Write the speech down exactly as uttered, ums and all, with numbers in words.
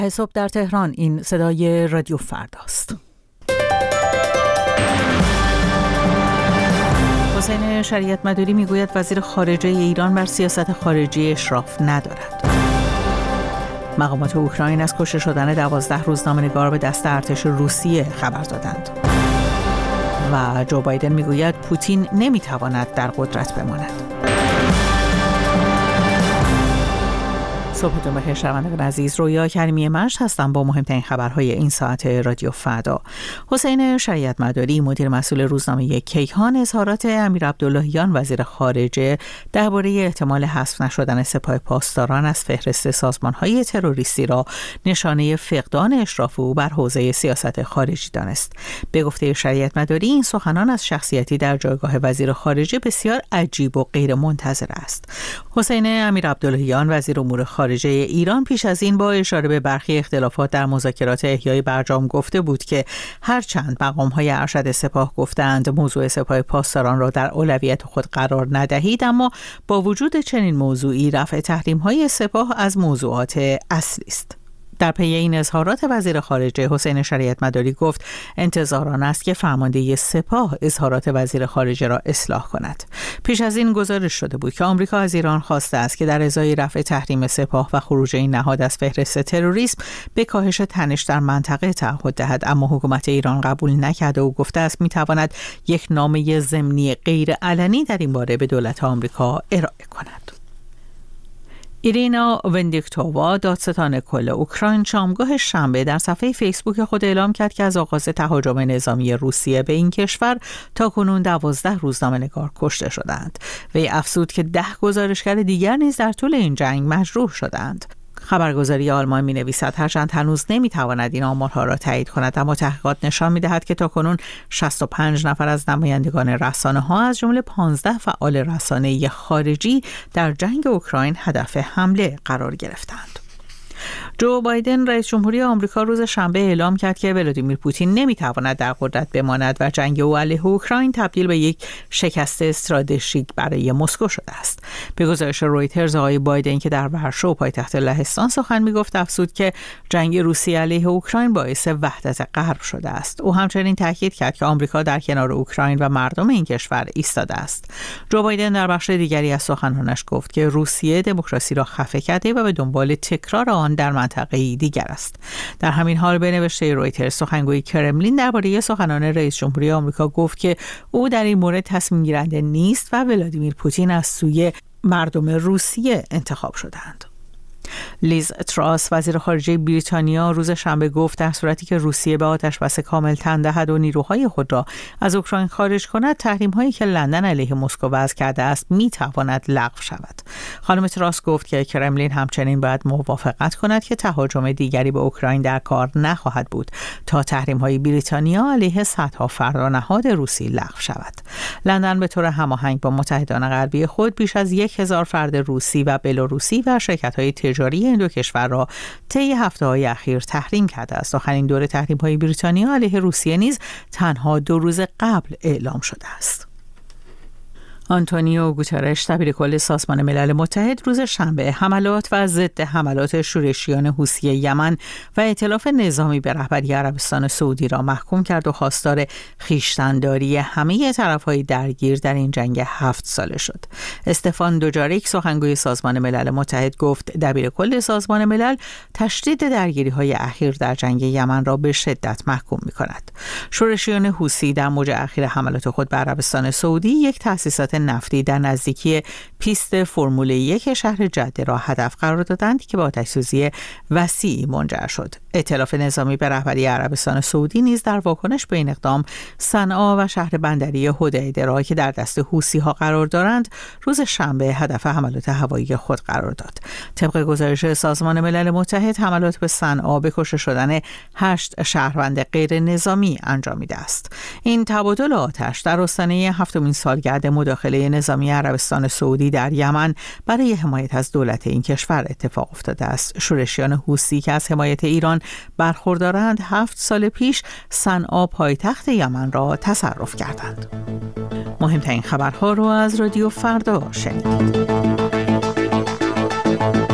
صبح در تهران. این صدای رادیو فرداست. حسین شریعت مداری میگوید وزیر خارجه ایران بر سیاست خارجی اشراف ندارد. مقامات اوکراین از کشته شدن دوازده روزنامه‌نگار به دست ارتش روسیه خبر دادند. و جو بایدن میگوید پوتین نمیتواند در قدرت بماند. صبحتون بخیر شنوندگان عزیز، رویا کریمی مشت هستم با مهمترین خبرهای این ساعت رادیو فردا. حسین شریعت مداری مدیر مسئول روزنامه کیهان اظهارات امیر عبداللهیان وزیر خارجه درباره احتمال حذف نشدن سپاه پاسداران از فهرست سازمان‌های تروریستی را نشانه فقدان اشراف او بر حوزه سیاست خارجی دانست. به گفته شریعت مداری این سخنان از شخصیتی در جایگاه وزیر خارجه بسیار عجیب و غیر منتظره است. حسین امیر عبداللهیان وزیر امور خارجه ایران پیش از این با اشاره به برخی اختلافات در مذاکرات احیای برجام گفته بود که هرچند مقام‌های ارشد سپاه گفتند موضوع سپاه پاسداران را در اولویت خود قرار ندهید، اما با وجود چنین موضوعی رفع تحریم‌های سپاه از موضوعات اصلی است. در پی این اظهارات وزیر خارجه حسین شریعت مداری گفت انتظار آن است که فرمانده سپاه اظهارات وزیر خارجه را اصلاح کند. پیش از این گزارش شده بود که آمریکا از ایران خواسته است که در ازای رفع تحریم سپاه و خروج این نهاد از فهرست تروریسم به کاهش تنش در منطقه تعهد دهد، اما حکومت ایران قبول نکرده و گفته است میتواند یک نامه ضمنی غیر علنی در این باره به دولت آمریکا ارائه کند. ایرینا وندیکتووا دادستان کل اوکراین شامگاه شنبه در صفحه فیسبوک خود اعلام کرد که از آغاز تهاجم نظامی روسیه به این کشور تاکنون دوازده روزنامه‌نگار کشته شدند. وی افزود که ده گزارشگر دیگر نیز در طول این جنگ مجروح شدند. خبرگزاری آلمان می نویسد هرچند هنوز نمی تواند این آمارها را تایید کند، اما تحقیقات نشان می دهد که تاکنون شصت و پنج نفر از نمایندگان رسانه ها از جمله پانزده فعال رسانه‌ای خارجی در جنگ اوکراین هدف حمله قرار گرفتند. جو بایدن رئیس جمهوری آمریکا روز شنبه اعلام کرد که ولادیمیر پوتین نمیتواند در قدرت بماند و جنگ او علیه اوکراین تبدیل به یک شکست استراتژیک برای مسکو شده است. به گزارش رویترز آقای بایدن که در ورشو پایتخت لهستان سخن میگفت افزود که جنگ روسیه علیه اوکراین باعث وحدت غرب شده است. او همچنین تاکید کرد که آمریکا در کنار اوکراین و مردم این کشور ایستاده است. جو بایدن در بخش دیگری از سخنانش گفت که روسیه دموکراسی را خفه کرده و به دنبال تکرار آن در منطقه دیگر است. در همین حال به نوشته رویترز سخنگوی کرملین درباره سخنان رئیس جمهوری آمریکا گفت که او در این مورد تصمیم گیرنده نیست و ولادیمیر پوتین از سوی مردم روسیه انتخاب شدند. لیز تراس وزیر خارجه بریتانیا روز شنبه گفت در صورتی که روسیه به آتش‌بس کامل تن دهد و نیروهای خود را از اوکراین خارج کند، تحریم‌هایی که لندن علیه مسکو وضع کرده است می‌تواند لغو شود. خانم تراس گفت که کرملین همچنین باید موافقت کند که تهاجم دیگری به اوکراین در کار نخواهد بود تا تحریم‌های بریتانیا علیه صدها فرانهاد روسی لغو شود. لندن به طور هماهنگ با متحدان غربی خود بیش از یک هزار فرد روسی و بلاروسی و شرکت‌های تجاری این دو کشور را طی هفته‌های اخیر تحریم کرده است. آخرین دور تحریم‌های بریتانیا علیه روسیه نیز تنها دو روز قبل اعلام شده است. آنتونیو گوترش دبیر کل سازمان ملل متحد روز شنبه حملات و ضد حملات شورشیان حوثی یمن و ائتلاف نظامی به رهبری عربستان سعودی را محکوم کرد و خواستار خویشتن‌داری همه طرف‌های درگیر در این جنگ هفت ساله شد. استفان دوجاریک سخنگوی سازمان ملل متحد گفت دبیر کل سازمان ملل تشدید درگیری‌های اخیر در جنگ یمن را به شدت محکوم می‌کند. شورشیان حوثی در موج اخیر حملات خود به عربستان سعودی یک تأسیسات نفتی در نزدیکی پیست فرمول یک شهر جده را هدف قرار دادند که با آتش‌سوزی وسیعی منجر شد. ائتلاف نظامی به رهبری عربستان سعودی نیز در واکنش به این اقدام صنعا و شهر بندری حدیده را که در دست حوثی‌ها قرار دارند روز شنبه هدف حملات هوایی خود قرار داد. طبق گزارش سازمان ملل متحد حملات به صنعا به کشته شدن هشت شهروند غیر نظامی انجامیده است. این تبادل آتش در آستانه هفتمین سالگرد مداخله نظامی عربستان سعودی در یمن برای حمایت از دولت این کشور اتفاق افتاده است. شورشیان حوثی که از حمایت ایران برخوردارند هفت سال پیش صنعا پایتخت یمن را تصرف کردند. مهمترین خبرها را از رادیو فردا شنیدید.